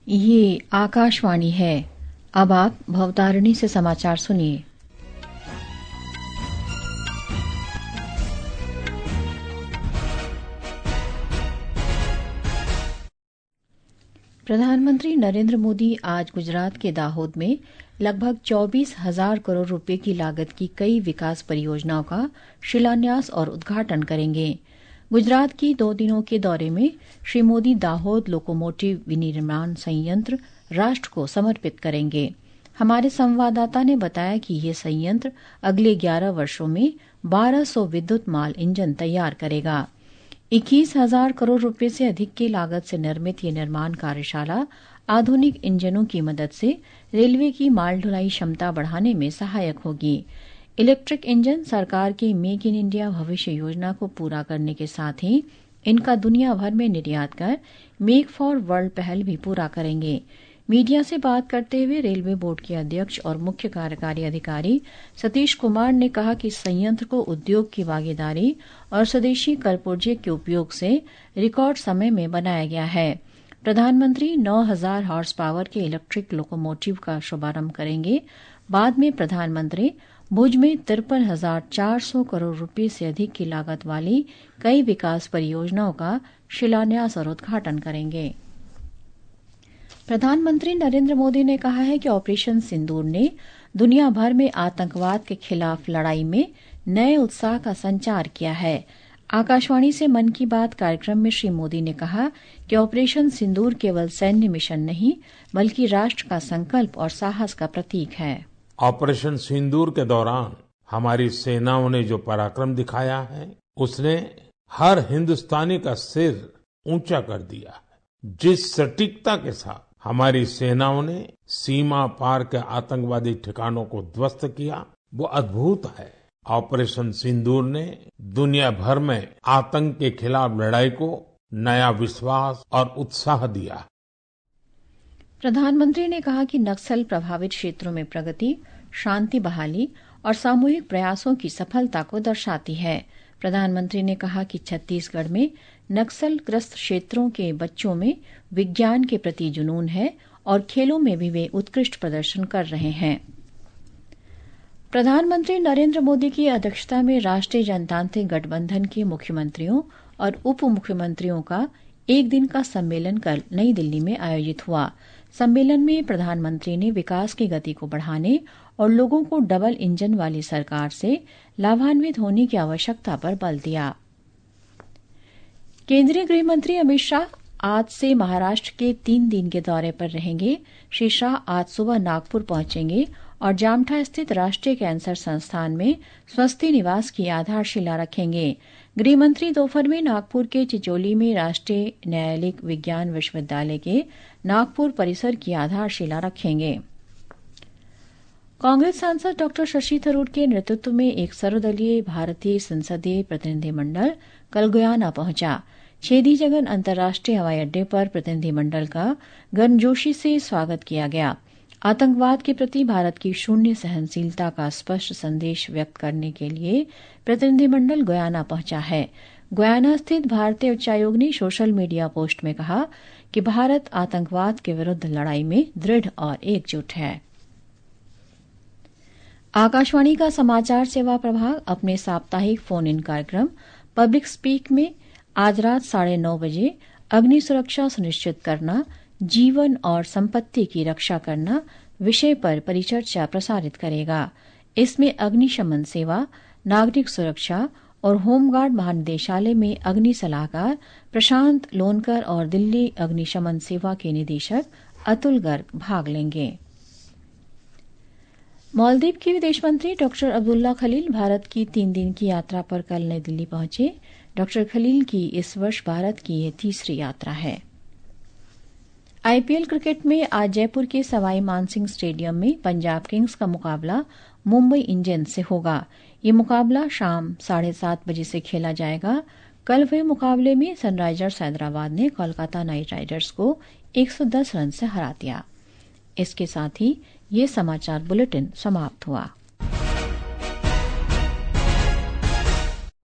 ये आकाशवाणी है। अब आप भवतारिणी से समाचार सुनिए। प्रधानमंत्री नरेंद्र मोदी आज गुजरात के दाहोद में लगभग 24,000 करोड़ रुपए की लागत की कई विकास परियोजनाओं का शिलान्यास और उद्घाटन करेंगे। गुजरात की 2 दिनों के दौरे में श्री मोदी दाहोद लोकोमोटिव विनिर्माण संयंत्र राष्ट्र को समर्पित करेंगे। हमारे संवाददाता ने बताया कि ये संयंत्र अगले 11 वर्षों में 1200 विद्युत माल इंजन तैयार करेगा। 21,000 करोड़ रुपए से अधिक की लागत से निर्मित ये निर्माण कार्यशाला आधुनिक इंजनों की मदद से रेलवे की माल ढुलाई क्षमता बढ़ाने में सहायक होगी। इलेक्ट्रिक इंजन सरकार की मेक इन इंडिया भविष्य योजना को पूरा करने के साथ ही इनका दुनिया भर में निर्यात कर मेक फॉर वर्ल्ड पहल भी पूरा करेंगे। मीडिया से बात करते हुए रेलवे बोर्ड के अध्यक्ष और मुख्य कार्यकारी अधिकारी सतीश कुमार ने कहा कि संयंत्र को उद्योग की भागीदारी और स्वदेशी कलपुर्जे के उपयोग से रिकॉर्ड समय में बनाया गया है। प्रधानमंत्री 9,000 हॉर्स पावर के इलेक्ट्रिक लोकोमोटिव का शुभारंभ करेंगे। बाद में प्रधानमंत्री भुज में 53,400 करोड़ रुपए से अधिक की लागत वाली कई विकास परियोजनाओं का शिलान्यास और उद्घाटन करेंगे। प्रधानमंत्री नरेंद्र मोदी ने कहा है कि ऑपरेशन सिंदूर ने दुनिया भर में आतंकवाद के खिलाफ लड़ाई में नए उत्साह का संचार किया है। आकाशवाणी से मन की बात कार्यक्रम में श्री मोदी ने कहा कि ऑपरेशन सिंदूर केवल सैन्य मिशन नहीं बल्कि राष्ट्र का संकल्प और साहस का प्रतीक है। ऑपरेशन सिंदूर के दौरान हमारी सेनाओं ने जो पराक्रम दिखाया है उसने हर हिंदुस्तानी का सिर ऊंचा कर दिया है। जिस सटीकता के साथ हमारी सेनाओं ने सीमा पार के आतंकवादी ठिकानों को ध्वस्त किया वो अद्भुत है। ऑपरेशन सिंदूर ने दुनिया भर में आतंक के खिलाफ लड़ाई को नया विश्वास और उत्साह दिया। प्रधानमंत्री ने कहा कि नक्सल प्रभावित क्षेत्रों में प्रगति, शांति बहाली और सामूहिक प्रयासों की सफलता को दर्शाती है। प्रधानमंत्री ने कहा कि छत्तीसगढ़ में नक्सल ग्रस्त क्षेत्रों के बच्चों में विज्ञान के प्रति जुनून है और खेलों में भी वे उत्कृष्ट प्रदर्शन कर रहे हैं। प्रधानमंत्री नरेंद्र मोदी की अध्यक्षता में राष्ट्रीय जनतांत्रिक गठबंधन के मुख्यमंत्रियों और उप मुख्यमंत्रियों का एक दिन का सम्मेलन कल नई दिल्ली में आयोजित हुआ। सम्मेलन में प्रधानमंत्री ने विकास की गति को बढ़ाने और लोगों को डबल इंजन वाली सरकार से लाभान्वित होने की आवश्यकता पर बल दिया। केंद्रीय गृह मंत्री अमित शाह आज से महाराष्ट्र के 3 दिन के दौरे पर रहेंगे। श्री शाह आज सुबह नागपुर पहुंचेंगे और जामठा स्थित राष्ट्रीय कैंसर संस्थान में स्वस्थी निवास की आधारशिला रखेंगे। गृह मंत्री दोपहर में नागपुर के चिचोली में राष्ट्रीय न्यायालयिक विज्ञान विश्वविद्यालय के नागपुर परिसर की आधारशिला रखेंगे। कांग्रेस सांसद डॉ शशि थरूर के नेतृत्व में एक सर्वदलीय भारतीय संसदीय प्रतिनिधिमंडल कल गुयाना पहुंचा। छेदी जगन अंतर्राष्ट्रीय हवाई अड्डे पर प्रतिनिधिमंडल का गर्मजोशी से स्वागत किया गया। आतंकवाद के प्रति भारत की शून्य सहनशीलता का स्पष्ट संदेश व्यक्त करने के लिए प्रतिनिधिमंडल गुयाना पहुंचा है। गुयाना स्थित भारतीय उच्चायोग ने सोशल मीडिया पोस्ट में कहा कि भारत आतंकवाद के विरुद्ध लड़ाई में दृढ़ और एकजुट है। आकाशवाणी का समाचार सेवा प्रभाग अपने साप्ताहिक फोन इन कार्यक्रम पब्लिक स्पीक में आज रात 9:30 बजे अग्नि सुरक्षा सुनिश्चित करना, जीवन और संपत्ति की रक्षा करना विषय पर परिचर्चा प्रसारित करेगा। इसमें अग्निशमन सेवा, नागरिक सुरक्षा और होमगार्ड महानिदेशालय में अग्नि सलाहकार प्रशांत लोनकर और दिल्ली अग्निशमन सेवा के निदेशक अतुल गर्ग भाग लेंगे। मालदीव के विदेश मंत्री डॉ अब्दुल्ला खलील भारत की 3 दिन की यात्रा पर कल नई दिल्ली पहुंचे। डॉ खलील की इस वर्ष भारत की यह तीसरी यात्रा है। आईपीएल क्रिकेट में आज जयपुर के सवाई मानसिंह स्टेडियम में पंजाब किंग्स का मुकाबला मुंबई इंडियंस से होगा। ये मुकाबला शाम 7:30 बजे से खेला जाएगा। कल हुए मुकाबले में सनराइजर्स हैदराबाद ने कोलकाता नाइट राइडर्स को 110 रन से हरा दिया। इसके साथ ही ये समाचार बुलेटिन समाप्त हुआ।